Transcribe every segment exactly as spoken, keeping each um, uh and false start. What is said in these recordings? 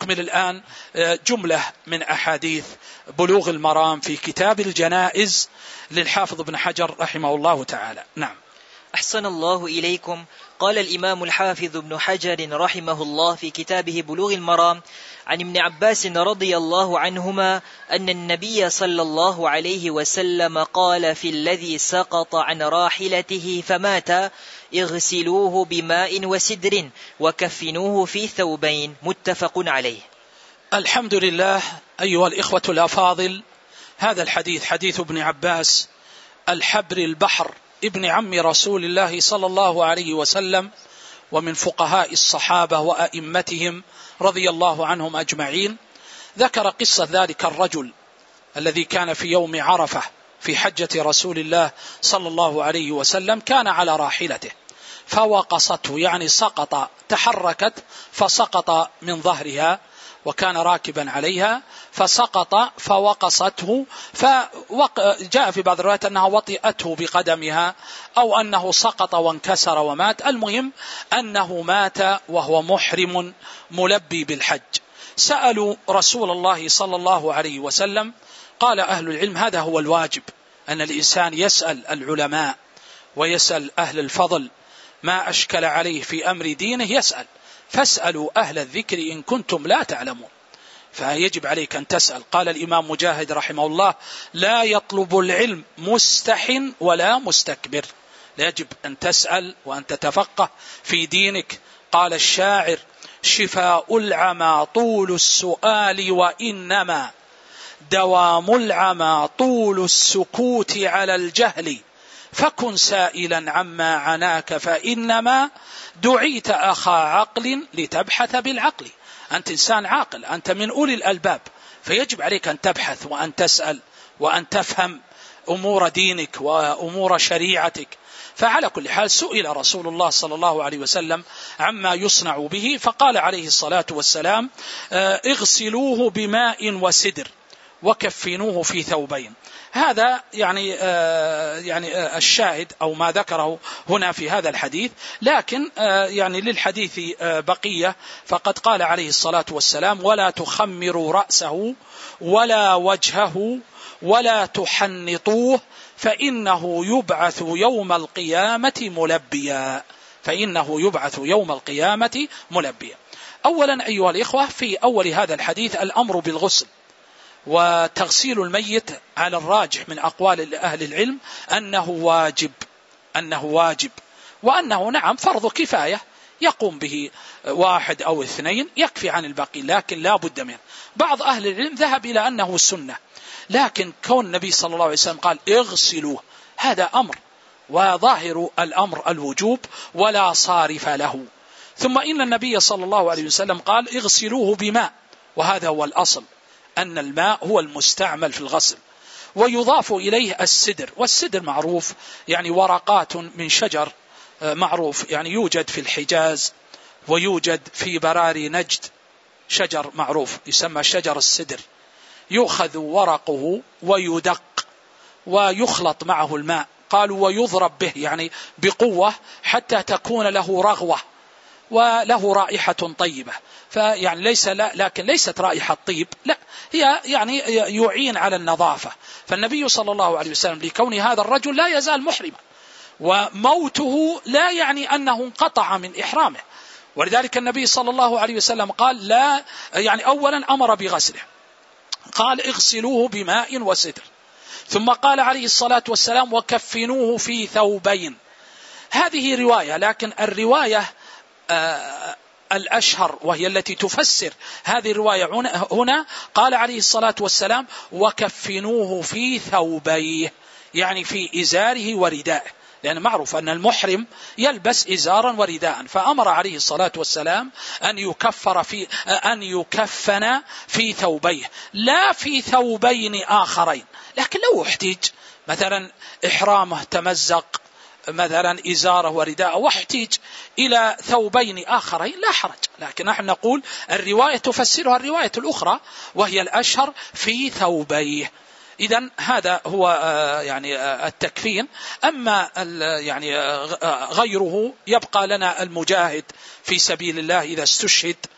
نستكمل الآن جملة من أحاديث بلوغ المرام في كتاب الجنائز للحافظ ابن حجر رحمه الله تعالى. نعم. أحسن الله إليكم. قال الإمام الحافظ ابن حجر رحمه الله في كتابه بلوغ المرام عن ابن عباس رضي الله عنهما أن النبي صلى الله عليه وسلم قال في الذي سقط عن راحلته فمات: اغسلوه بماء وسدر وكفنوه في ثوبين. متفق عليه. الحمد لله. أيها الإخوة الأفاضل، هذا الحديث حديث ابن عباس الحبر البحر ابن عم رسول الله صلى الله عليه وسلم، ومن فقهاء الصحابة وأئمتهم رضي الله عنهم أجمعين. ذكر قصة ذلك الرجل الذي كان في يوم عرفة في حجة رسول الله صلى الله عليه وسلم، كان على راحلته فوقصته، يعني سقط، تحركت فسقط من ظهرها، وكان راكبا عليها فسقط فوقصته، فجاء في بعض الروايات أنها وطئته بقدمها أو أنه سقط وانكسر ومات. المهم أنه مات وهو محرم ملبي بالحج. سألوا رسول الله صلى الله عليه وسلم، قال أهل العلم هذا هو الواجب، أن الإنسان يسأل العلماء ويسأل أهل الفضل ما أشكل عليه في أمر دينه يسأل، فاسألوا أهل الذكر إن كنتم لا تعلمون. فيجب عليك أن تسأل. قال الإمام مجاهد رحمه الله: لا يطلب العلم مستح ولا مستكبر. يجب أن تسأل وأن تتفقه في دينك. قال الشاعر: شفاء العمى طول السؤال، وإنما دوام العمى طول السكوت على الجهل، فكن سائلا عما عناك فإنما دعيت أخا عقل لتبحث بالعقل. أنت إنسان عاقل، أنت من أولي الألباب، فيجب عليك أن تبحث وأن تسأل وأن تفهم أمور دينك وأمور شريعتك. فعلى كل حال سئل رسول الله صلى الله عليه وسلم عما يصنع به، فقال عليه الصلاة والسلام: اغسلوه بماء وسدر وكفنوه في ثوبين. هذا يعني آه يعني آه الشاهد أو ما ذكره هنا في هذا الحديث. لكن آه يعني للحديث آه بقية، فقد قال عليه الصلاة والسلام: ولا تخمروا رأسه ولا وجهه ولا تحنطوه فإنه يبعث يوم القيامة ملبيا. فإنه يبعث يوم القيامة ملبيا. أولا أيها الإخوة، في أول هذا الحديث الأمر بالغسل وتغسيل الميت على الراجح من أقوال أهل العلم أنه واجب، أنه واجب وأنه نعم فرض كفاية يقوم به واحد أو اثنين يكفي عن الباقي، لكن لا بد منه. بعض أهل العلم ذهب إلى أنه السنة، لكن كون النبي صلى الله عليه وسلم قال اغسلوه هذا أمر، وظاهر الأمر الوجوب ولا صارف له. ثم إن النبي صلى الله عليه وسلم قال اغسلوه بماء، وهذا هو الأصل، أن الماء هو المستعمل في الغسل. ويضاف إليه السدر، والسدر معروف يعني ورقات من شجر معروف، يعني يوجد في الحجاز ويوجد في براري نجد، شجر معروف يسمى شجر السدر، يؤخذ ورقه ويدق ويخلط معه الماء. قالوا ويضرب به يعني بقوة حتى تكون له رغوة وله رائحة طيبة. فيعني ليس لا لكن ليست رائحة طيب، لا، هي يعني يعين على النظافة. فالنبي صلى الله عليه وسلم لكون هذا الرجل لا يزال محرما، وموته لا يعني أنه انقطع من إحرامه، ولذلك النبي صلى الله عليه وسلم قال لا، يعني أولا أمر بغسله، قال اغسلوه بماء وسدر، ثم قال عليه الصلاة والسلام وكفنوه في ثوبين. هذه رواية، لكن الرواية آه الأشهر وهي التي تفسر هذه الرواية هنا قال عليه الصلاة والسلام وكفنوه في ثوبيه، يعني في إزاره وردائه، لأن معروف أن المحرم يلبس إزارا ورداء، فأمر عليه الصلاة والسلام أن يكفر في أن يكفن في ثوبيه، لا في ثوبين آخرين. لكن لو احتاج مثلا إحرامه تمزق مثلا إزاره ورداءه واحتاج إلى ثوبين آخرين لا حرج، لكن نحن نقول الرواية تفسرها الرواية الأخرى وهي الأشهر في ثوبيه. إذن هذا هو يعني التكفين. أما يعني غيره يبقى لنا المجاهد في سبيل الله إذا استشهد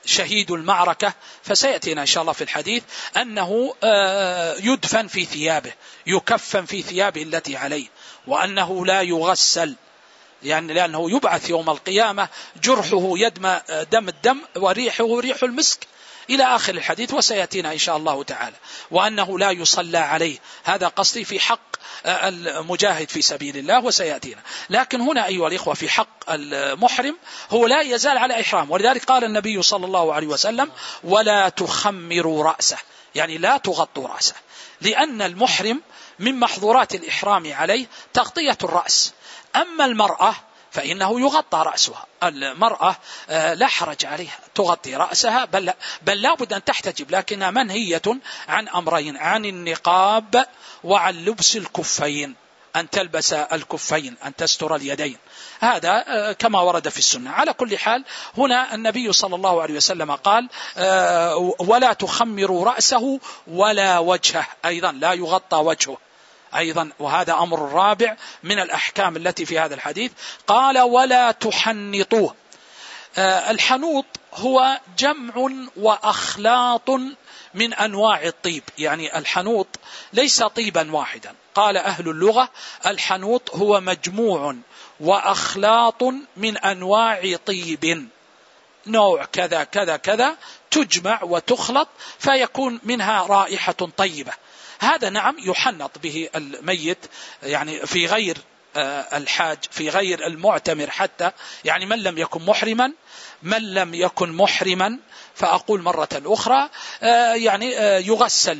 شهيد المعركة، فسيأتينا إن شاء الله في الحديث أنه يدفن في ثيابه، يكفن في ثيابه التي عليه، وأنه لا يغسل، يعني لأنه يبعث يوم القيامة جرحه يدم دم الدم وريحه ريح المسك إلى آخر الحديث، وسيأتينا إن شاء الله تعالى. وأنه لا يصلى عليه، هذا قصدي في حق المجاهد في سبيل الله، وسيأتينا. لكن هنا أيها الإخوة في حق المحرم هو لا يزال على إحرام، ولذلك قال النبي صلى الله عليه وسلم ولا تخمروا رأسه، يعني لا تغطوا رأسه، لأن المحرم من محظورات الإحرام عليه تغطية الرأس. أما المرأة فإنه يغطى رأسها، المرأة لا حرج عليها تغطي رأسها، بل, بل لا بد أن تحتجب، لكنها منهية عن أمرين، عن النقاب وعن لبس الكفين، أن تلبس الكفين، أن تستر اليدين، هذا كما ورد في السنة. على كل حال هنا النبي صلى الله عليه وسلم قال ولا تخمروا رأسه ولا وجهه، أيضا لا يغطى وجهه أيضا، وهذا أمر رابع من الأحكام التي في هذا الحديث. قال ولا تحنطوه. الحنوط هو جمع وأخلاط من أنواع الطيب، يعني الحنوط ليس طيبا واحدا. قال أهل اللغة الحنوط هو مجموع وأخلاط من أنواع طيب، نوع كذا كذا كذا تجمع وتخلط فيكون منها رائحة طيبة. هذا نعم يحنط به الميت، يعني في غير الحاج، في غير المعتمر حتى، يعني من لم يكن محرما، من لم يكن محرما فأقول مرة أخرى يعني يغسل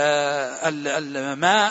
بالماء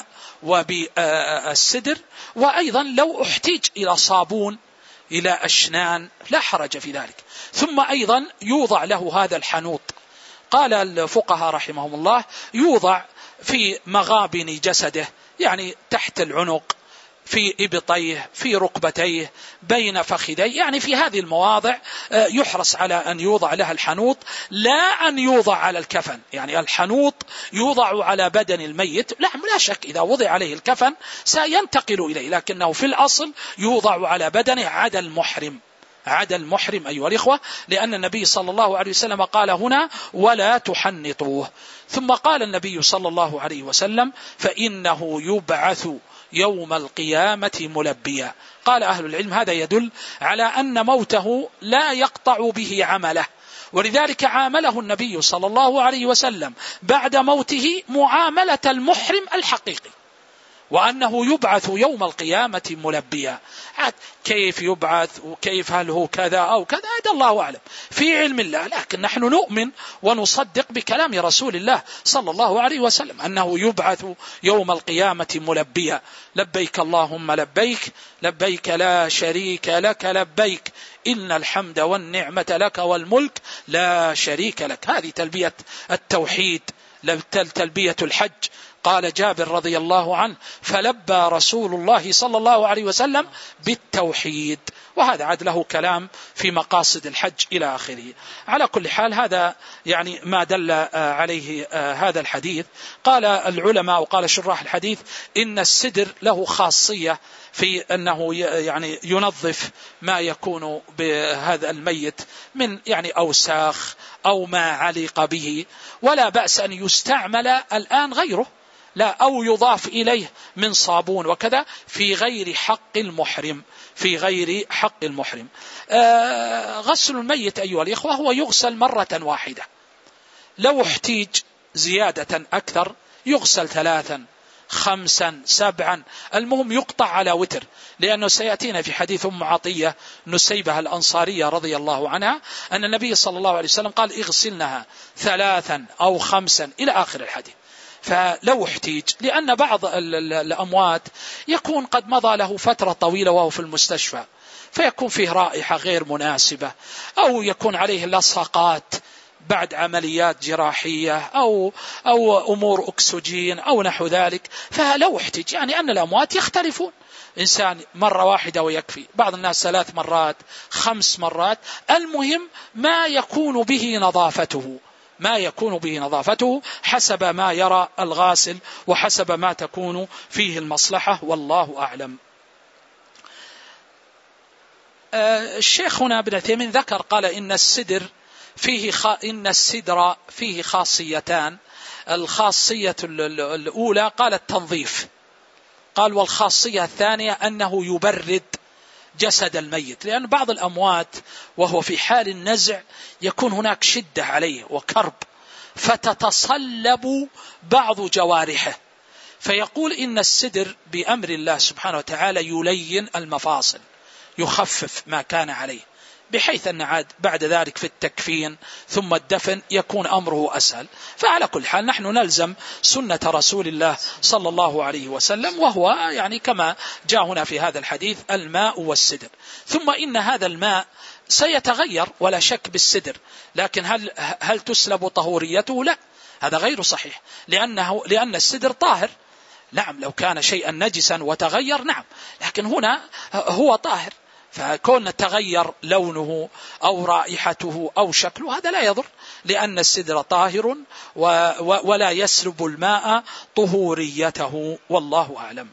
وبالسدر، وأيضا لو احتاج إلى صابون إلى أشنان لا حرج في ذلك. ثم أيضا يوضع له هذا الحنوط، قال الفقهاء رحمهم الله يوضع في مغابن جسده، يعني تحت العنق، في إبطيه، في ركبتيه، بين فخذيه، يعني في هذه المواضع يحرص على أن يوضع لها الحنوط، لا أن يوضع على الكفن. يعني الحنوط يوضع على بدن الميت، لا لا شك إذا وضع عليه الكفن سينتقل إليه، لكنه في الأصل يوضع على بدنه عدا المحرم، عدا المحرم أيها الإخوة، لأن النبي صلى الله عليه وسلم قال هنا ولا تحنطوه. ثم قال النبي صلى الله عليه وسلم فإنه يبعث يوم القيامة ملبيا. قال أهل العلم هذا يدل على أن موته لا يقطع به عمله، ولذلك عامله النبي صلى الله عليه وسلم بعد موته معاملة المحرم الحقيقي، وأنه يبعث يوم القيامة ملبيا. كيف يبعث وكيف هل هو كذا أو كذا هذا الله أعلم في علم الله، لكن نحن نؤمن ونصدق بكلام رسول الله صلى الله عليه وسلم أنه يبعث يوم القيامة ملبيا لبيك اللهم لبيك لبيك لا شريك لك لبيك إن الحمد والنعمة لك والملك لا شريك لك. هذه تلبية التوحيد، تلبية الحج. قال جابر رضي الله عنه فلبى رسول الله صلى الله عليه وسلم بالتوحيد، وهذا عاد له كلام في مقاصد الحج إلى آخره. على كل حال هذا يعني ما دل عليه هذا الحديث. قال العلماء وقال شراح الحديث إن السدر له خاصية في أنه يعني ينظف ما يكون بهذا الميت من يعني أوساخ أو ما علق به، ولا بأس أن يستعمل الآن غيره، لا أو يضاف إليه من صابون وكذا في غير حق المحرم، في غير حق المحرم. آه غسل الميت أيها الإخوة هو يغسل مرة واحدة، لو احتيج زيادة أكثر يغسل ثلاثا خمسا سبعا، المهم يقطع على وتر، لأنه سيأتينا في حديث أم عطية نسيبة الأنصارية رضي الله عنها أن النبي صلى الله عليه وسلم قال اغسلنها ثلاثا أو خمسا إلى آخر الحديث. فلو احتيج، لأن بعض الأموات يكون قد مضى له فترة طويلة وهو في المستشفى، فيكون فيه رائحة غير مناسبة، أو يكون عليه لصقات بعد عمليات جراحية أو, أو أمور أكسجين أو نحو ذلك. فلو احتيج، يعني أن الأموات يختلفون، إنسان مرة واحدة ويكفي، بعض الناس ثلاث مرات خمس مرات، المهم ما يكون به نظافته، ما يكون به نظافته حسب ما يرى الغاسل وحسب ما تكون فيه المصلحة، والله أعلم. الشيخ هنا ابن عثيمين ذكر قال إن السدر فيه خ... إن السدر فيه خاصيتان. الخاصية الأولى قال التنظيف، قال والخاصية الثانية أنه يبرد جسد الميت، لأن بعض الأموات وهو في حال النزع يكون هناك شدة عليه وكرب، فتتصلب بعض جوارحه، فيقول إن السدر بأمر الله سبحانه وتعالى يلين المفاصل، يخفف ما كان عليه، بحيث أن عاد بعد ذلك في التكفين ثم الدفن يكون أمره أسهل. فعلى كل حال نحن نلزم سنة رسول الله صلى الله عليه وسلم، وهو يعني كما جاء هنا في هذا الحديث الماء والسدر. ثم إن هذا الماء سيتغير ولا شك بالسدر، لكن هل, هل تسلب طهوريته؟ لا، هذا غير صحيح، لأنه لأن السدر طاهر. نعم لو كان شيئا نجسا وتغير نعم، لكن هنا هو طاهر، فكون تغير لونه أو رائحته أو شكله هذا لا يضر، لأن السدر طاهر ولا يسلب الماء طهوريته، والله أعلم.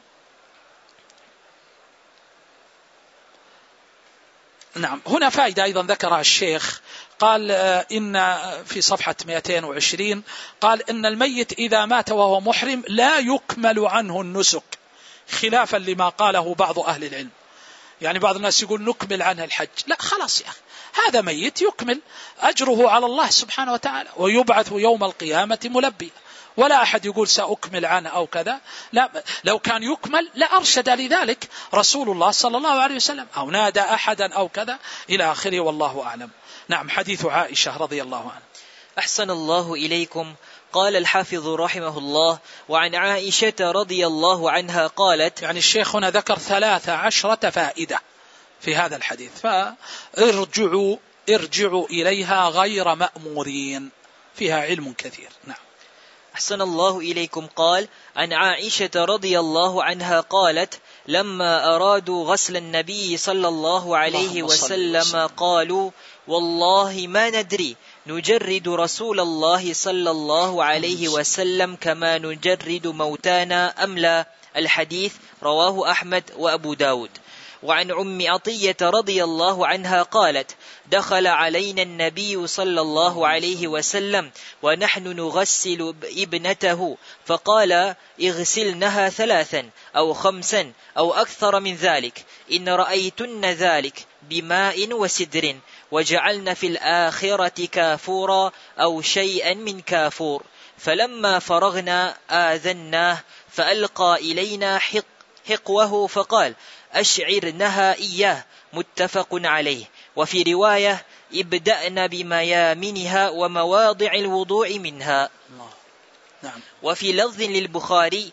نعم، هنا فائدة أيضا ذكرها الشيخ، قال إن في صفحة مئتين وعشرين قال إن الميت إذا مات وهو محرم لا يكمل عنه النسك، خلافا لما قاله بعض أهل العلم. يعني بعض الناس يقول نكمل عنه الحج، لا خلاص يا أخي، هذا ميت يكمل، أجره على الله سبحانه وتعالى، ويبعث يوم القيامة ملبيا، ولا أحد يقول سأكمل عنه أو كذا. لا، لو كان يكمل لأرشد لذلك رسول الله صلى الله عليه وسلم، أو نادى أحدا أو كذا إلى آخره، والله أعلم. نعم، حديث عائشة رضي الله عنها. أحسن الله إليكم. قال الحافظ رحمه الله: وعن عائشة رضي الله عنها قالت، يعني الشيخ هنا ذكر ثلاثة عشرة فائدة في هذا الحديث، فارجعوا ارجعوا إليها غير مأمورين، فيها علم كثير. نعم. أحسن الله إليكم. قال عن عائشة رضي الله عنها قالت: لما أرادوا غسل النبي صلى الله عليه وسلم قالوا: والله ما ندري نجرد رسول الله صلى الله عليه وسلم كما نجرد موتانا أم لا. الحديث رواه أحمد وأبو داود. وعن أم عطية رضي الله عنها قالت: دخل علينا النبي صلى الله عليه وسلم ونحن نغسل ابنته، فقال: اغسلنها ثلاثا أو خمسا أو أكثر من ذلك إن رأيتن ذلك بماء وسدر، وجعلن في الآخرة كافورا أو شيئا من كافور. فلما فرغنا آذناه فألقى إلينا حق حقوه فقال: أشعرنها إياه. متفق عليه. وفي رواية: ابدأنا بميامنها ومواضع الوضوء منها. نعم. وفي لفظ للبخاري: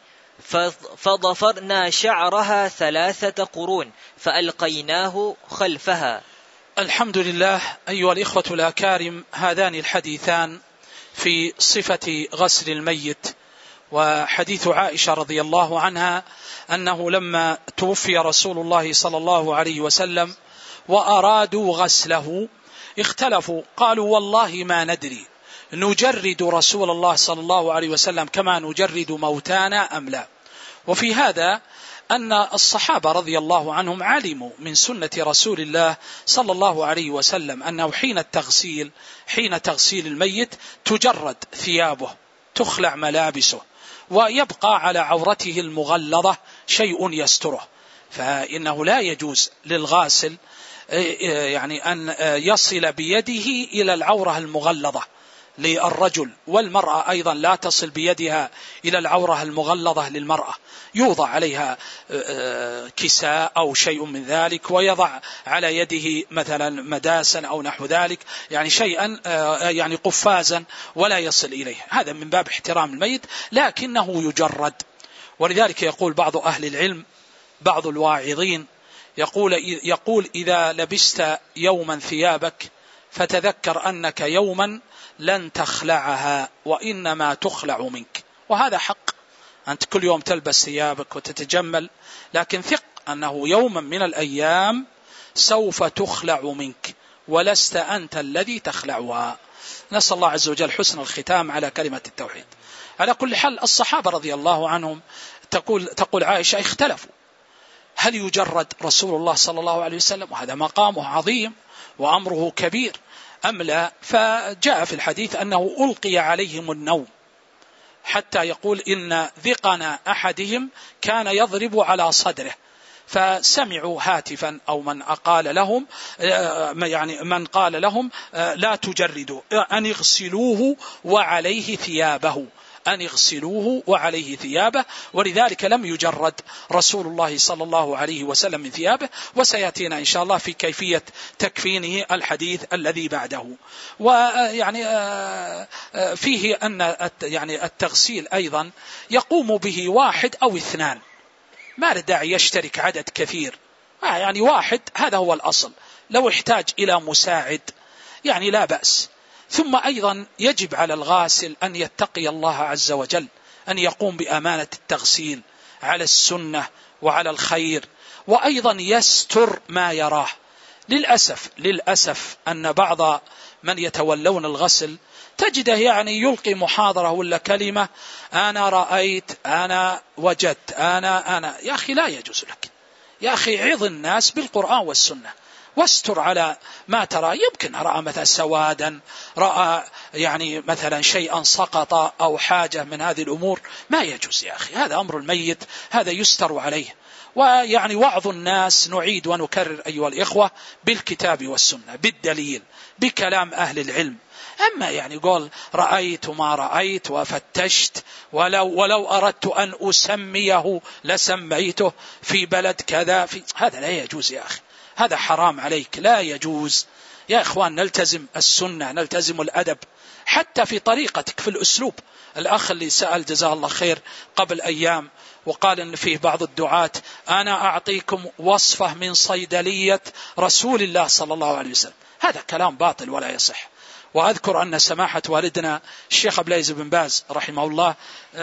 فضفرنا شعرها ثلاثة قرون فألقيناه خلفها. الحمد لله. أيها الإخوة الأكارم، هذان الحديثان في صفة غسل الميت، وحديث عائشة رضي الله عنها أنه لما توفي رسول الله صلى الله عليه وسلم وأرادوا غسله اختلفوا، قالوا: والله ما ندري نجرد رسول الله صلى الله عليه وسلم كما نجرد موتانا أم لا. وفي هذا أن الصحابة رضي الله عنهم علموا من سنة رسول الله صلى الله عليه وسلم أنه حين التغسيل حين تغسيل الميت تجرد ثيابه، تخلع ملابسه، ويبقى على عورته المغلظة شيء يستره، فإنه لا يجوز للغاسل يعني أن يصل بيده إلى العورة المغلظة للرجل، والمرأة أيضا لا تصل بيدها إلى العورة المغلظة للمرأة، يوضع عليها كساء أو شيء من ذلك، ويضع على يده مثلا مداسا أو نحو ذلك، يعني شيئا يعني قفازا ولا يصل إليه، هذا من باب احترام الميت، لكنه يجرد. ولذلك يقول بعض أهل العلم، بعض الواعظين يقول, يقول إذا لبست يوما ثيابك فتذكر أنك يوما لن تخلعها وإنما تخلع منك، وهذا حق، أنت كل يوم تلبس ثيابك وتتجمل، لكن ثق أنه يوما من الأيام سوف تخلع منك ولست أنت الذي تخلعها. نسأل الله عز وجل حسن الختام على كلمة التوحيد. على كل حال الصحابة رضي الله عنهم تقول, تقول عائشة اختلفوا هل يجرد رسول الله صلى الله عليه وسلم، وهذا مقامه عظيم وأمره كبير، أم لا. فجاء في الحديث أنه ألقي عليهم النوم، حتى يقول إن ذقن أحدهم كان يضرب على صدره، فسمعوا هاتفا أو من قال لهم يعني من قال لهم لا تجردوا، أن اغسلوه وعليه ثيابه، أن اغسلوه وعليه ثيابه. ولذلك لم يجرد رسول الله صلى الله عليه وسلم من ثيابه، وسيأتينا إن شاء الله في كيفية تكفينه الحديث الذي بعده. ويعني فيه أن يعني التغسيل أيضا يقوم به واحد أو اثنان، ما داعي يشترك عدد كثير، يعني واحد هذا هو الأصل، لو احتاج إلى مساعد يعني لا بأس. ثم أيضا يجب على الغاسل أن يتقي الله عز وجل، أن يقوم بأمانة التغسيل على السنة وعلى الخير، وأيضا يستر ما يراه. للأسف للأسف أن بعض من يتولون الغسل تجده يعني يلقي محاضرة ولا كلمة، أنا رأيت، أنا وجدت، أنا أنا يا أخي لا يجوز لك، يا أخي عظ الناس بالقرآن والسنة، واستر على ما ترى. يمكن رأى مثلا سوادا، رأى يعني مثلا شيئا سقط أو حاجة من هذه الأمور، ما يجوز يا أخي، هذا أمر الميت، هذا يستر عليه. ويعني وعظ الناس نعيد ونكرر أيها الإخوة بالكتاب والسنة، بالدليل، بكلام أهل العلم. أما يعني قول رأيت ما رأيت وفتشت، ولو, ولو أردت أن أسميه لسميته في بلد كذا، في هذا لا يجوز يا أخي، هذا حرام عليك، لا يجوز. يا إخوان نلتزم السنة، نلتزم الأدب حتى في طريقتك، في الأسلوب. الأخ اللي سأل جزاه الله خير قبل أيام وقال إن فيه بعض الدعاة أنا أعطيكم وصفة من صيدلية رسول الله صلى الله عليه وسلم، هذا كلام باطل ولا يصح. وأذكر أن سماحة والدنا الشيخ عبد العزيز بن باز رحمه الله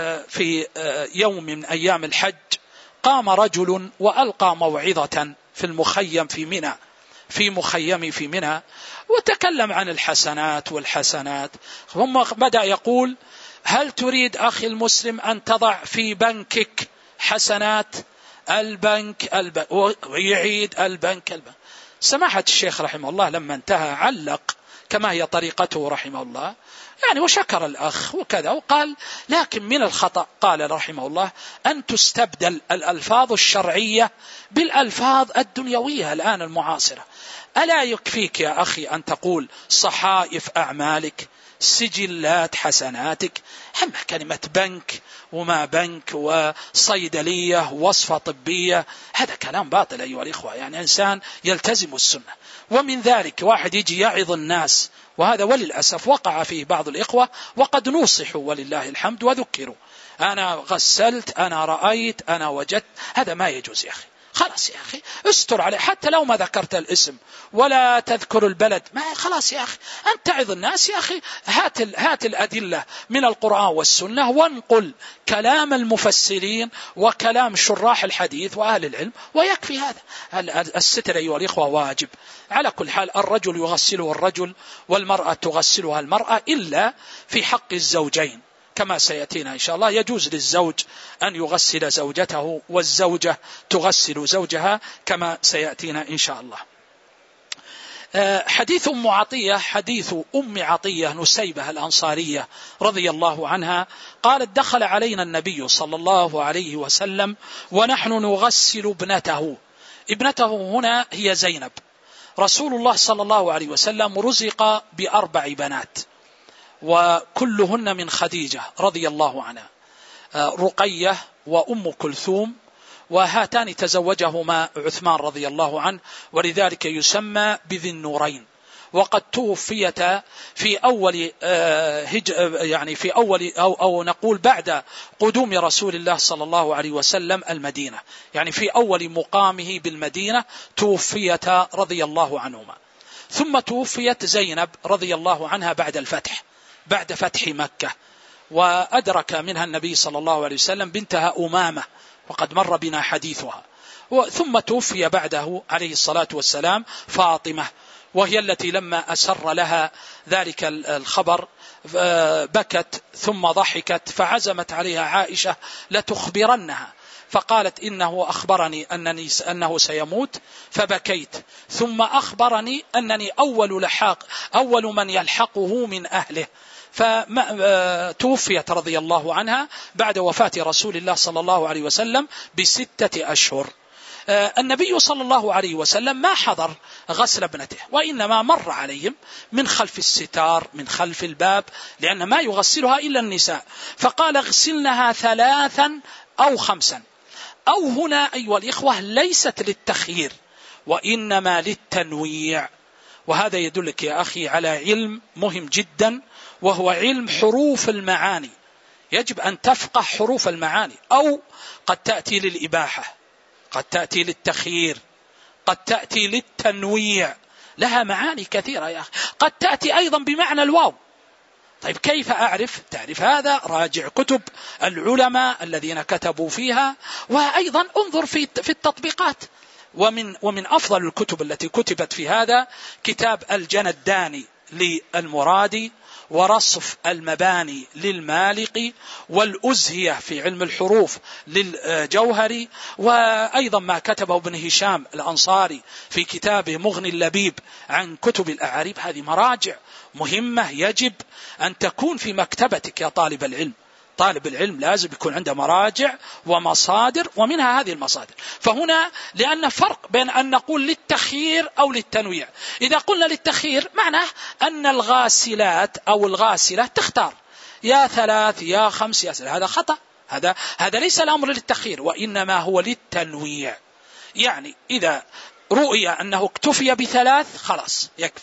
في يوم من أيام الحج قام رجل وألقى موعظة في المخيم في منى، في مخيم في منى، وتكلم عن الحسنات والحسنات. ثم بدأ يقول هل تريد أخي المسلم أن تضع في بنكك حسنات؟ البنك البنك، ويعيد البنك البنك. سماحة الشيخ رحمه الله لما انتهى علق كما هي طريقته رحمه الله يعني، وشكر الأخ وكذا، وقال لكن من الخطأ قال رحمه الله أن تستبدل الألفاظ الشرعية بالألفاظ الدنيوية الآن المعاصرة. ألا يكفيك يا أخي أن تقول صحائف أعمالك، سجلات حسناتك؟ أما كلمة بنك وما بنك وصيدلية ووصفة طبية، هذا كلام باطل أيها الإخوة. يعني إنسان يلتزم السنة. ومن ذلك واحد يجي يعظ الناس، وهذا وللأسف وقع فيه بعض الإخوة، وقد نوصحوا ولله الحمد وذكروا، أنا غسلت، أنا رأيت، أنا وجدت، هذا ما يجوز يا أخي. خلاص يا أخي استر عليه، حتى لو ما ذكرت الاسم ولا تذكر البلد، ما خلاص يا أخي أنت تعظ الناس يا أخي، هات, هات الأدلة من القرآن والسنة، وانقل كلام المفسرين وكلام شراح الحديث وأهل العلم، ويكفي هذا. الستر أيها الإخوة واجب على كل حال. الرجل يغسله الرجل والمرأة تغسلها المرأة، إلا في حق الزوجين كما سيأتينا إن شاء الله. يجوز للزوج أن يغسل زوجته، والزوجة تغسل زوجها كما سيأتينا إن شاء الله. حديث أم عطية، حديث أم عطية نسيبة الأنصارية رضي الله عنها قالت دخل علينا النبي صلى الله عليه وسلم ونحن نغسل ابنته. ابنته هنا هي زينب. رسول الله صلى الله عليه وسلم رزق بأربع بنات، وكلهن من خديجة رضي الله عنها، رقية وأم كلثوم، وهاتان تزوجهما عثمان رضي الله عنه، ولذلك يسمى بذي النورين. وقد توفيتا في أول هج يعني في أول أو أو نقول بعد قدوم رسول الله صلى الله عليه وسلم المدينة، يعني في أول مقامه بالمدينة توفيتا رضي الله عنهما. ثم توفيت زينب رضي الله عنها بعد الفتح، بعد فتح مكة، وأدرك منها النبي صلى الله عليه وسلم بنتها أمامة، وقد مر بنا حديثها. ثم توفي بعده عليه الصلاة والسلام فاطمة، وهي التي لما أسر لها ذلك الخبر بكت ثم ضحكت، فعزمت عليها عائشة لتخبرنها، فقالت إنه أخبرني أنني أنه سيموت فبكيت، ثم أخبرني أنني أول لحاق أول من يلحقه من أهله، فتوفيت رضي الله عنها بعد وفاة رسول الله صلى الله عليه وسلم بستة أشهر. النبي صلى الله عليه وسلم ما حضر غسل ابنته، وإنما مر عليهم من خلف الستار من خلف الباب، لأن ما يغسلها إلا النساء، فقال اغسلنها ثلاثا أو خمسا. أو هنا أيها الإخوة ليست للتخيير وإنما للتنويع، وهذا يدلك يا أخي على علم مهم جدا، وهو علم حروف المعاني. يجب أن تفقه حروف المعاني، أو قد تأتي للإباحة، قد تأتي للتخيير، قد تأتي للتنويع، لها معاني كثيرة يا أخي. قد تأتي أيضا بمعنى الواو. طيب كيف أعرف؟ تعرف هذا؟ راجع كتب العلماء الذين كتبوا فيها، وأيضا انظر في في التطبيقات. ومن ومن أفضل الكتب التي كتبت في هذا كتاب الجنداني للمرادي، ورصف المباني للمالقي، والأزهية في علم الحروف للجوهري، وأيضا ما كتبه ابن هشام الأنصاري في كتابه مغني اللبيب عن كتب الأعاريب. هذه مراجع مهمة يجب أن تكون في مكتبتك يا طالب العلم. طالب العلم لازم يكون عنده مراجع ومصادر، ومنها هذه المصادر. فهنا لأن فرق بين أن نقول للتخيير أو للتنويع. إذا قلنا للتخيير معناه أن الغاسلات أو الغاسلة تختار يا ثلاث يا خمس يا ثلاث، هذا خطأ. هذا هذا ليس الأمر للتخيير، وإنما هو للتنويع. يعني إذا رؤي أنه اكتفي بثلاث خلاص يكفي،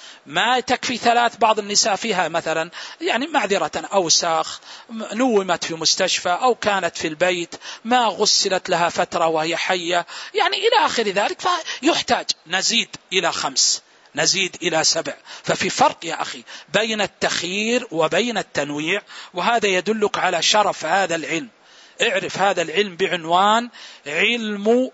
ما تكفي ثلاث. بعض النساء فيها مثلا يعني معذرة أوساخ، نومت في مستشفى أو كانت في البيت، ما غسلت لها فترة وهي حية، يعني إلى آخر ذلك، فيحتاج نزيد إلى خمس، نزيد إلى سبع. ففي فرق يا أخي بين التخيير وبين التنويع، وهذا يدلك على شرف هذا العلم. اعرف هذا العلم بعنوان علم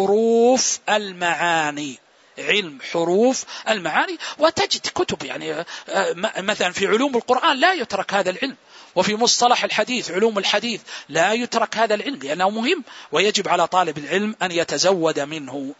حروف المعاني، علم حروف المعاني. وتجد كتب يعني مثلا في علوم القرآن لا يترك هذا العلم، وفي مصطلح الحديث علوم الحديث لا يترك هذا العلم، لأنه مهم ويجب على طالب العلم أن يتزود منه.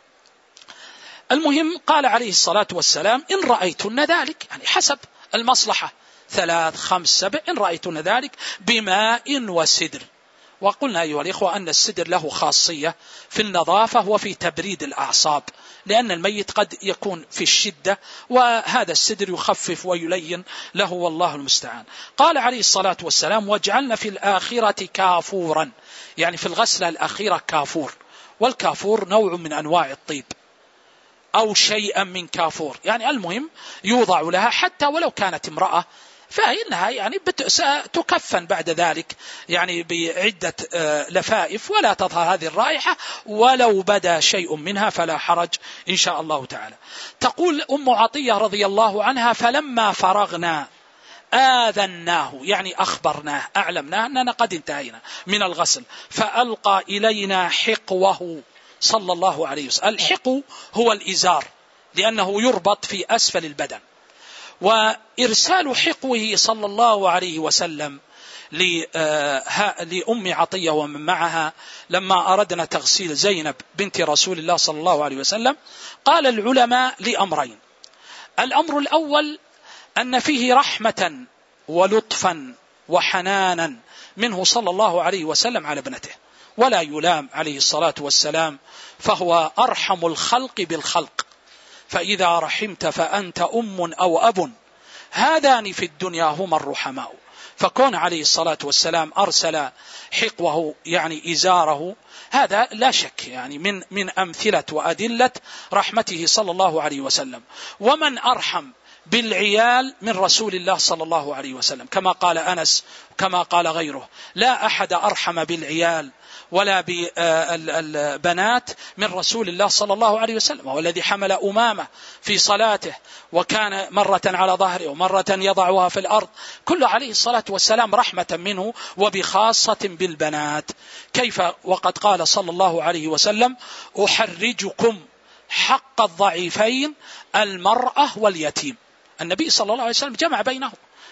المهم قال عليه الصلاة والسلام إن رأيتن ذلك، يعني حسب المصلحة، ثلاث خمس سبع، إن رأيتن ذلك بماء وسدر. وقلنا أيها الإخوة أن السدر له خاصية في النظافة وفي تبريد الأعصاب، لأن الميت قد يكون في الشدة، وهذا السدر يخفف ويلين له، والله المستعان. قال عليه الصلاة والسلام واجعلنا في الآخرة كافورا، يعني في الغسلة الأخيرة كافور. والكافور نوع من أنواع الطيب أو شيئا من كافور، يعني المهم يوضع لها حتى ولو كانت امرأة، فإنها يعني ستكفن بعد ذلك يعني بعدة لفائف، ولا تظهر هذه الرائحة، ولو بدا شيء منها فلا حرج إن شاء الله تعالى. تقول أم عطية رضي الله عنها فلما فرغنا آذناه، يعني أخبرناه أعلمناه أننا قد انتهينا من الغسل، فألقى إلينا حقوه صلى الله عليه وسلم. الحقو هو الإزار، لأنه يربط في أسفل البدن. وإرسال حقوه صلى الله عليه وسلم لأم عطية ومن معها لما أردنا تغسيل زينب بنت رسول الله صلى الله عليه وسلم، قال العلماء لأمرين. الأمر الأول أن فيه رحمة ولطفا وحنانا منه صلى الله عليه وسلم على ابنته، ولا يلام عليه الصلاة والسلام، فهو أرحم الخلق بالخلق. فإذا رحمت فأنت أم أو أب، هذان في الدنيا هما الرحماء. فكون عليه الصلاة والسلام أرسل حقوه يعني إزاره، هذا لا شك يعني من من أمثلة وأدلة رحمته صلى الله عليه وسلم. ومن أرحم بالعيال من رسول الله صلى الله عليه وسلم، كما قال أنس كما قال غيره، لا أحد أرحم بالعيال ولا بالبنات من رسول الله صلى الله عليه وسلم. هو الذي حمل أمامة في صلاته، وكان مرة على ظهره ومرة يضعها في الأرض، كل عليه الصلاة والسلام رحمة منه، وبخاصة بالبنات. كيف وقد قال صلى الله عليه وسلم أحرجكم حق الضعيفين المرأة واليتيم. النبي صلى الله عليه وسلم جمع بينهم،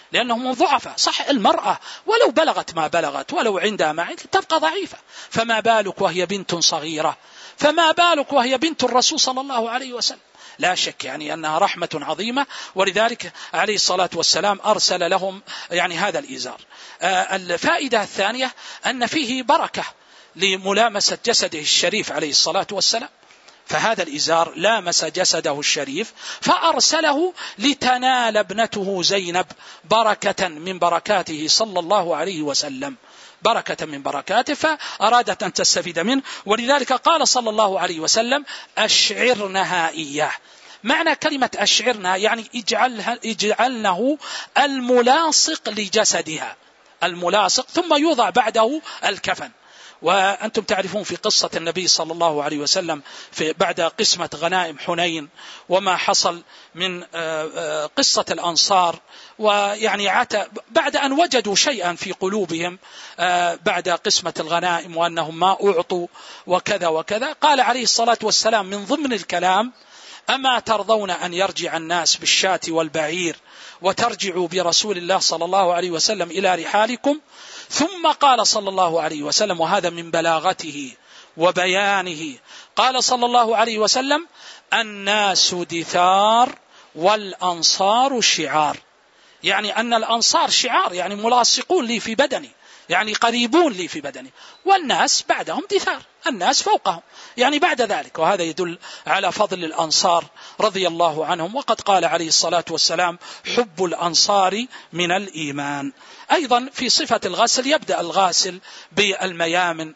لأنهم ضعفاء. صح المرأة ولو بلغت ما بلغت ولو عندها ما عندها تبقى ضعيفة، فما بالك وهي بنت صغيرة، فما بالك وهي بنت الرسول صلى الله عليه وسلم. لا شك يعني أنها رحمة عظيمة، ولذلك عليه الصلاة والسلام أرسل لهم يعني هذا الإزار. الفائدة الثانية أن فيه بركة لملامسة جسده الشريف عليه الصلاة والسلام، فهذا الإزار لامس جسده الشريف فأرسله لتنال ابنته زينب بركة من بركاته صلى الله عليه وسلم، بركة من بركاته، فأرادت أن تستفيد منه. ولذلك قال صلى الله عليه وسلم أشعرنها إياه. معنى كلمة أشعرنها يعني اجعلها اجعلنه الملاصق لجسدها، الملاصق، ثم يوضع بعده الكفن. وأنتم تعرفون في قصة النبي صلى الله عليه وسلم في بعد قسمة غنائم حنين وما حصل من قصة الأنصار، ويعني عتى بعد أن وجدوا شيئا في قلوبهم بعد قسمة الغنائم وأنهم ما أعطوا وكذا وكذا، قال عليه الصلاة والسلام من ضمن الكلام أما ترضون أن يرجع الناس بالشاة والبعير وترجعوا برسول الله صلى الله عليه وسلم إلى رحالكم؟ ثم قال صلى الله عليه وسلم، وهذا من بلاغته وبيانه، قال صلى الله عليه وسلم الناس دثار والأنصار شعار، يعني أن الأنصار شعار يعني ملاصقون لي في بدني، يعني قريبون لي في بدني، والناس بعدهم دثار، الناس فوقهم يعني بعد ذلك. وهذا يدل على فضل الأنصار رضي الله عنهم، وقد قال عليه الصلاة والسلام حب الأنصار من الإيمان. أيضا في صفة الغسل يبدأ الغاسل بالميامن،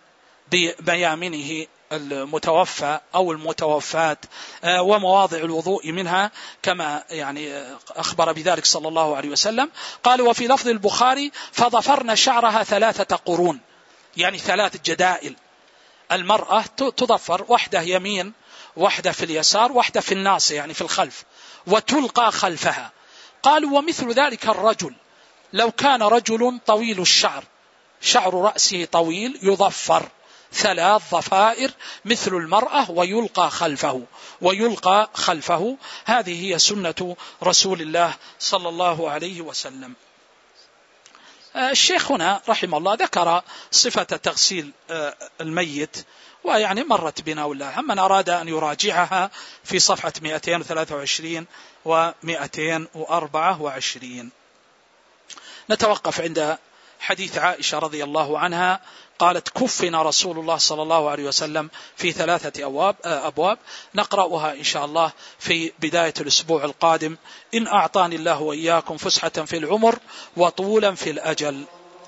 بميامنه المتوفى أو المتوفات ومواضع الوضوء منها، كما يعني أخبر بذلك صلى الله عليه وسلم. قال وفي لفظ البخاري فضفرن شعرها ثلاثة قرون، يعني ثلاث جدائل. المرأة تضفر واحدة يمين، واحدة في اليسار، واحدة في الناصية يعني في الخلف، وتلقى خلفها. قالوا ومثل ذلك الرجل لو كان رجل طويل الشعر، شعر رأسه طويل، يضفر ثلاث ضفائر مثل المرأة ويلقى خلفه ويلقى خلفه. هذه هي سنة رسول الله صلى الله عليه وسلم. الشيخ هنا رحمه الله ذكر صفة تغسيل الميت، ويعني مرت بنا ولا من أراد أن يراجعها في صفحة مئتين وثلاثة وعشرين ومئتين وأربعة وعشرين. نتوقف عند حديث عائشة رضي الله عنها قالت كفنا رسول الله صلى الله عليه وسلم في ثلاثة أبواب, أبواب نقرأها إن شاء الله في بداية الأسبوع القادم، إن أعطاني الله وإياكم فسحة في العمر وطولا في الأجل.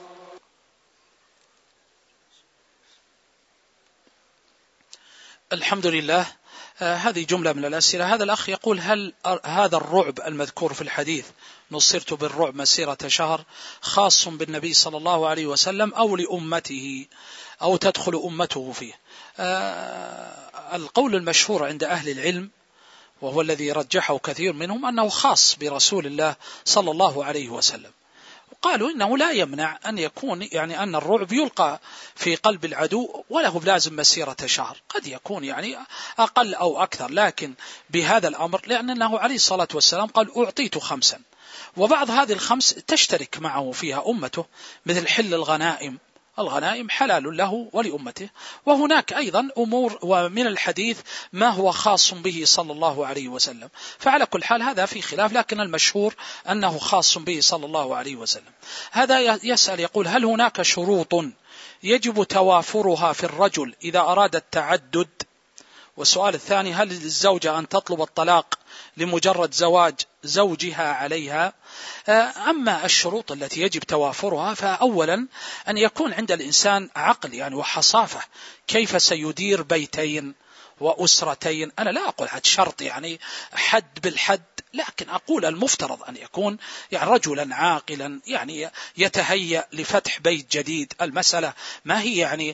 الحمد لله. هذه جملة من الأسئلة. هذا الأخ يقول هل هذا الرعب المذكور في الحديث نصرت بالرعب مسيرة شهر خاص بالنبي صلى الله عليه وسلم أو لأمته أو تدخل أمته فيه؟ آه القول المشهور عند أهل العلم وهو الذي رجحه كثير منهم أنه خاص برسول الله صلى الله عليه وسلم. قالوا إنه لا يمنع أن يكون يعني أن الرعب يلقى في قلب العدو وله لازم مسيرة شهر، قد يكون يعني أقل أو أكثر، لكن بهذا الأمر لأنه عليه الصلاة والسلام قال أعطيت خمسا، وبعض هذه الخمس تشترك معه فيها أمته، مثل حل الغنائم، الغنائم حلال له ولأمته. وهناك أيضا أمور ومن الحديث ما هو خاص به صلى الله عليه وسلم، فعلى كل حال هذا في خلاف، لكن المشهور أنه خاص به صلى الله عليه وسلم. هذا يسأل يقول هل هناك شروط يجب توافرها في الرجل إذا أراد التعدد؟ والسؤال الثاني هل للزوجة أن تطلب الطلاق لمجرد زواج زوجها عليها؟ أما الشروط التي يجب توافرها فأولا أن يكون عند الإنسان عقل يعني وحصافة كيف سيدير بيتين وأسرتين. أنا لا أقول هذا شرط يعني حد بالحد، لكن أقول المفترض أن يكون يعني رجلا عاقلا يعني يتهيأ لفتح بيت جديد. المسألة ما هي يعني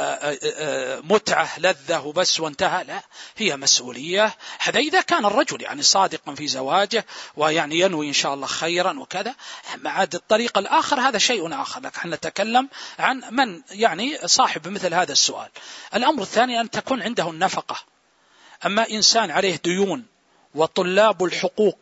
متعة لذة وبس وانتهى، لا، هي مسؤولية. هذا إذا كان الرجل يعني صادقا في زواجه ويعني ينوي إن شاء الله خيرا وكذا. مع الطريق الآخر هذا شيء آخر، لكن نتكلم عن من يعني صاحب مثل هذا السؤال. الأمر الثاني أن تكون عنده النفقة. أما إنسان عليه ديون وطلاب الحقوق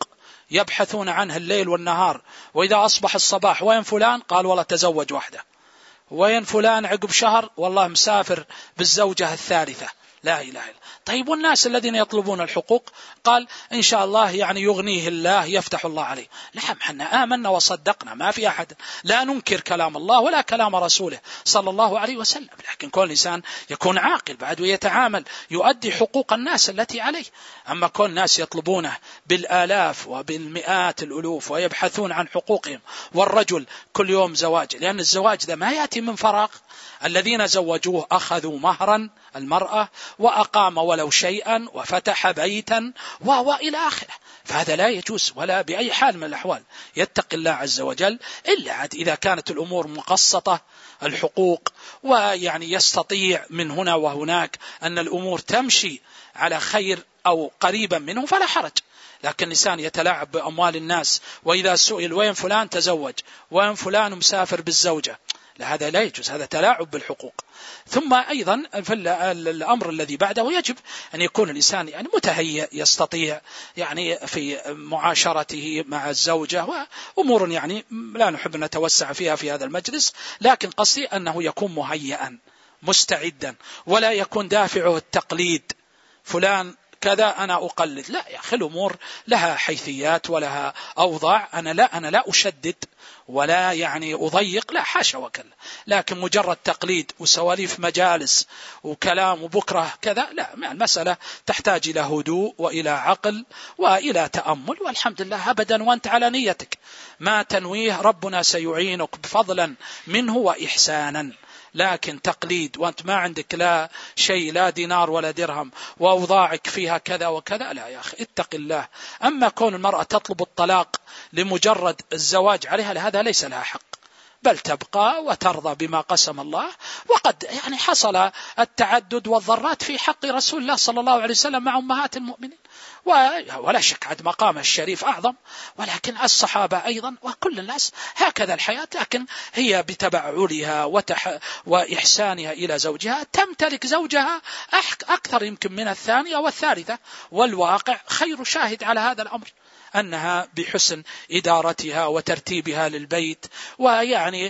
يبحثون عنه الليل والنهار، وإذا أصبح الصباح وين فلان؟ قال والله تزوج واحدة. وين فلان عقب شهر؟ والله مسافر بالزوجة الثالثة. لا إله إلا. طيب والناس الذين يطلبون الحقوق؟ قال إن شاء الله يعني يغنيه الله، يفتح الله عليه. نعم، حنا آمنا وصدقنا، ما في أحد، لا ننكر كلام الله ولا كلام رسوله صلى الله عليه وسلم، لكن كل إنسان يكون عاقل بعد ويتعامل يؤدي حقوق الناس التي عليه. أما كل الناس يطلبونه بالآلاف وبالمئات الألوف ويبحثون عن حقوقهم، والرجل كل يوم زواج، لأن الزواج ذا ما يأتي من فراغ. الذين زوجوه أخذوا مهرا المرأة وأقام ولو شيئا وفتح بيتا وإلى آخره، فهذا لا يجوز ولا بأي حال من الأحوال. يتقي الله عز وجل إلا عاد إذا كانت الأمور مقسطة الحقوق، ويعني يستطيع من هنا وهناك أن الأمور تمشي على خير أو قريبا منه فلا حرج. لكن الإنسان يتلاعب بأموال الناس، وإذا سئل وين فلان تزوج، وين فلان مسافر بالزوجة، لا، هذا لا يجوز، هذا تلاعب بالحقوق. ثم أيضا في الأمر الذي بعده يجب أن يكون الإنسان يعني متهيئ، يستطيع يعني في معاشرته مع الزوجة، وأمور يعني لا نحب أن نتوسع فيها في هذا المجلس، لكن قصدي أنه يكون مهيئا مستعدا، ولا يكون دافعه التقليد، فلان كذا أنا أقلد. لا يا أخي، الأمور لها حيثيات ولها أوضاع. أنا لا أنا لا أشدد ولا يعني أضيق، لا حاشا وكلا، لكن مجرد تقليد وسواليف مجالس وكلام وبكرة كذا، لا، المسألة تحتاج إلى هدوء وإلى عقل وإلى تأمل، والحمد لله أبدا وأنت على نيتك، ما تنويه ربنا سيعينك بفضلا منه وإحسانا. لكن تقليد وأنت ما عندك لا شيء، لا دينار ولا درهم، وأوضاعك فيها كذا وكذا، لا يا أخي اتق الله. أما كون المرأة تطلب الطلاق لمجرد الزواج عليها، هذا ليس لها حق، بل تبقى وترضى بما قسم الله. وقد يعني حصل التعدد والضرات في حق رسول الله صلى الله عليه وسلم مع أمهات المؤمنين، ولا شك عد مقام الشريف أعظم، ولكن الصحابة أيضا وكل الناس هكذا الحياة، لكن هي بتبعلها وتح وإحسانها إلى زوجها تمتلك زوجها أكثر يمكن من الثانية والثالثة، والواقع خير شاهد على هذا الأمر، أنها بحسن إدارتها وترتيبها للبيت ويعني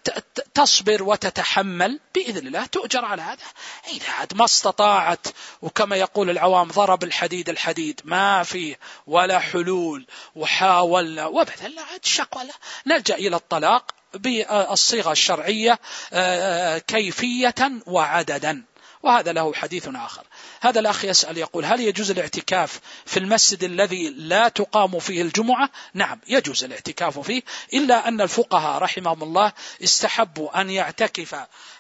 تصبر وتتحمل بإذن الله تؤجر على هذا. إذا عاد ما استطاعت، وكما يقول العوام ضرب الحديد الحديد، ما فيه ولا حلول، وحاولنا وبذلنا، عاد شكوى، نلجأ إلى الطلاق بالصيغة الشرعية كيفية وعددا، وهذا له حديث آخر. هذا الأخ يسأل يقول: هل يجوز الاعتكاف في المسجد الذي لا تقام فيه الجمعة؟ نعم يجوز الاعتكاف فيه، إلا أن الفقهاء رحمهم الله استحبوا أن يعتكف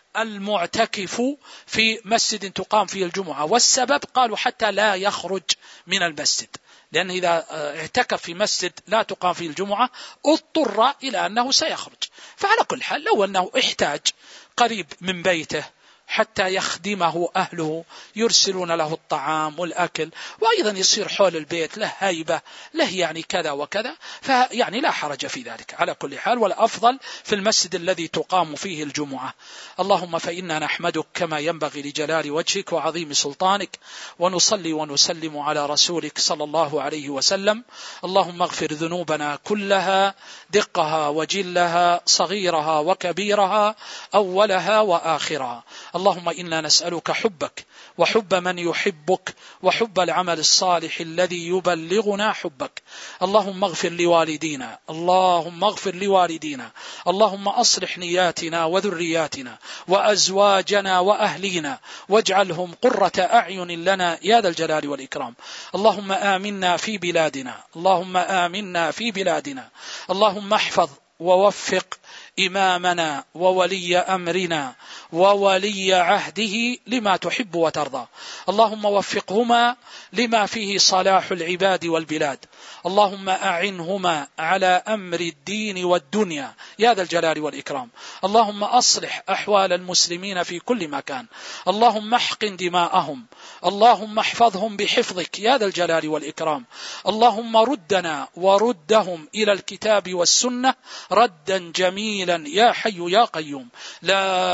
المعتكف في مسجد تقام فيه الجمعة، والسبب قالوا حتى لا يخرج من المسجد، لأن إذا اعتكف في مسجد لا تقام فيه الجمعة اضطر إلى أنه سيخرج. فعلى كل حال لو أنه احتاج قريب من بيته حتى يخدمه أهله، يرسلون له الطعام والأكل، وأيضا يصير حول البيت له هيبة له يعني كذا وكذا، فيعني لا حرج في ذلك على كل حال، والأفضل في المسجد الذي تقام فيه الجمعة. اللهم فإنا نحمدك كما ينبغي لجلال وجهك وعظيم سلطانك، ونصلي ونسلم على رسولك صلى الله عليه وسلم. اللهم اغفر ذنوبنا كلها، دقها وجلها، صغيرها وكبيرها، أولها وآخرها. اللهم إنا نسألك حبك وحب من يحبك وحب العمل الصالح الذي يبلغنا حبك. اللهم اغفر لوالدينا، اللهم اغفر لوالدينا، اللهم أصلح نياتنا وذرياتنا وأزواجنا وأهلينا، واجعلهم قرة أعين لنا يا ذا الجلال والإكرام. اللهم آمنا في بلادنا، اللهم آمنا في بلادنا، اللهم احفظ ووفق إمامنا وولي أمرنا وولي عهده لما تحب وترضى. اللهم وفقهما لما فيه صلاح العباد والبلاد. اللهم أعنهما على أمر الدين والدنيا يا ذا الجلال والإكرام. اللهم أصلح أحوال المسلمين في كل مكان. اللهم احقن دماءهم، اللهم احفظهم بحفظك يا ذا الجلال والإكرام. اللهم ردنا وردهم إلى الكتاب والسنة ردا جميلا يا حي يا قيوم. لا إله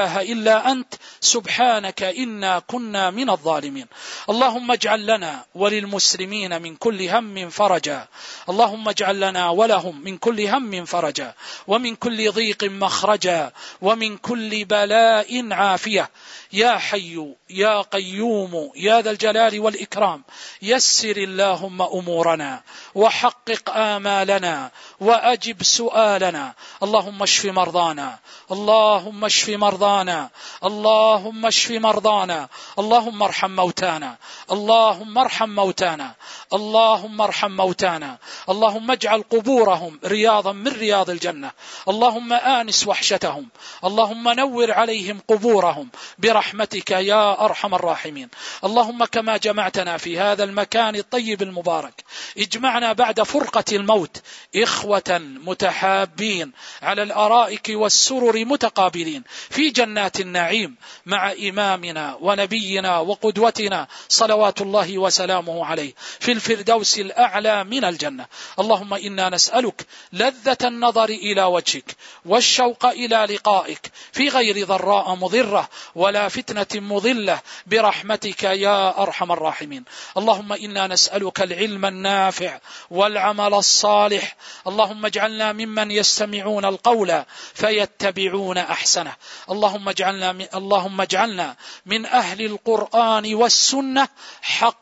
إله إلا أنت سبحانك إنا كنا من الظالمين. اللهم اجعل لنا وللمسلمين من كل هم فرجا، اللهم اجعل لنا ولهم من كل هم فرجا، ومن كل ضيق مخرجا، ومن كل بلاء عافية. يا حي يا قيوم يا ذا الجلال والإكرام، يسر اللهم أمورنا وحقق آمالنا وأجب سؤالنا. اللهم اشف مرضانا، اللهم اشف مرضانا، اللهم اشف مرضانا، اللهم ارحم موتانا، اللهم ارحم موتانا، اللهم ارحم موتانا، اللهم اجعل قبورهم رياضا من رياض الجنة، اللهم آنس وحشتهم، اللهم نور عليهم قبورهم برحمتك يا أرحم الراحمين. اللهم كما جمعتنا في هذا المكان الطيب المبارك، اجمعنا بعد فرقة الموت إخوة متحابين على الأرائك والسرر متقابلين في جنات النعيم مع إمامنا ونبينا وقدوتنا صلوات الله وسلامه عليه في الفردوس الأعلى من الجنة. اللهم إنا نسألك لذة النظر إلى وجهك والشوق إلى لقائك في غير ضراء مضرة ولا فتنة مضلة برحمتك يا أرحم الراحمين. اللهم إنا نسألك العلم النافع والعمل الصالح. اللهم اجعلنا ممن يستمعون القول فيتبعون أحسنه. اللهم اجعلنا من اللهم اجعلنا من أهل القرآن والسنة حقا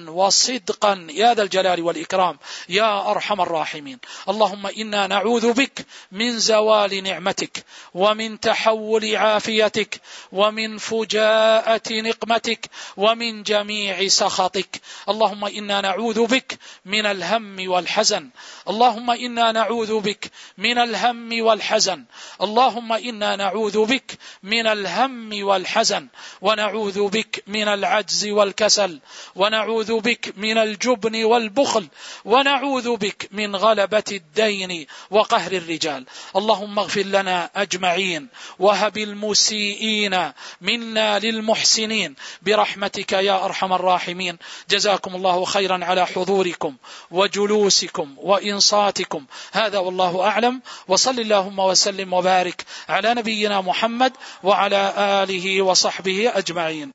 وصدقا يا ذا الجلال والإكرام يا أرحم الراحمين. اللهم إنا نعوذ بك من زوال نعمتك ومن تحول عافيتك ومن فجاءة نقمتك ومن جميع سخطك. اللهم إنا نعوذ بك من الهم والحزن، اللهم إنا نعوذ بك من الهم والحزن، اللهم إنا نعوذ بك من الهم والحزن، ونعوذ بك من العجز والكسل، ونعوذ بك من الجبن والبخل، ونعوذ بك من غلبة الدين وقهر الرجال. اللهم اغفر لنا أجمعين وهب المسيئين منا للمحسنين برحمتك يا أرحم الراحمين. جزاكم الله خيرا على حضوركم وجلوسكم وإنصاتكم. هذا والله أعلم، وصل اللهم وسلم وبارك على نبينا محمد وعلى آله وصحبه أجمعين.